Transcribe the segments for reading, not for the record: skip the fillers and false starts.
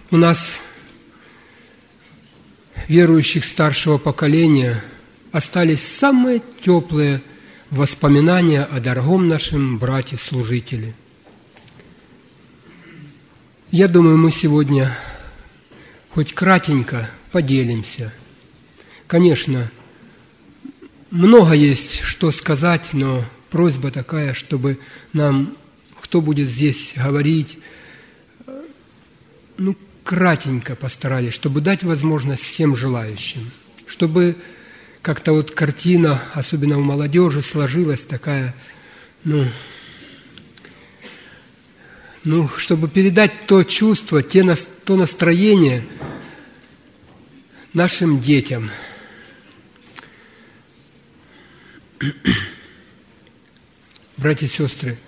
У нас, верующих старшего поколения, остались самые теплые воспоминания о дорогом нашем брате-служителе. Я думаю, мы сегодня хоть кратенько поделимся. Конечно, много есть что сказать, но просьба такая, чтобы нам, кто будет здесь говорить, кратенько постарались, чтобы дать возможность всем желающим, чтобы как-то вот картина, особенно у молодежи, сложилась такая, чтобы передать то чувство, то настроение нашим детям. Братья и сестры,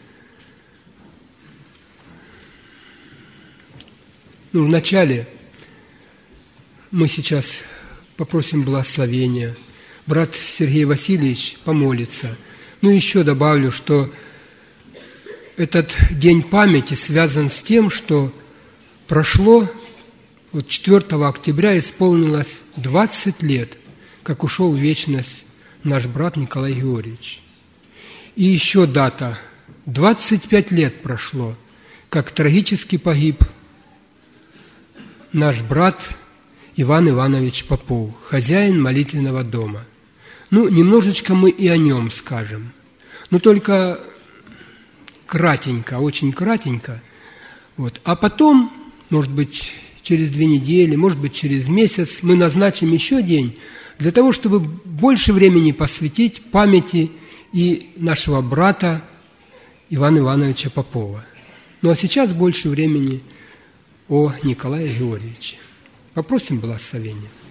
вначале мы сейчас попросим благословения. Брат Сергей Васильевич помолится. Еще добавлю, что этот день памяти связан с тем, что прошло, 4 октября исполнилось 20 лет, как ушел в вечность наш брат Николай Георгиевич. И еще дата, 25 лет прошло, как трагически погиб наш брат Иван Иванович Попов, хозяин молитвенного дома. Немножечко мы и о нем скажем, но только кратенько, очень кратенько. А потом, может быть, через 2 недели, может быть, через месяц мы назначим еще день для того, чтобы больше времени посвятить памяти и нашего брата Ивана Ивановича Попова. А сейчас больше времени о Николае Георгиевиче. Попросим благословения.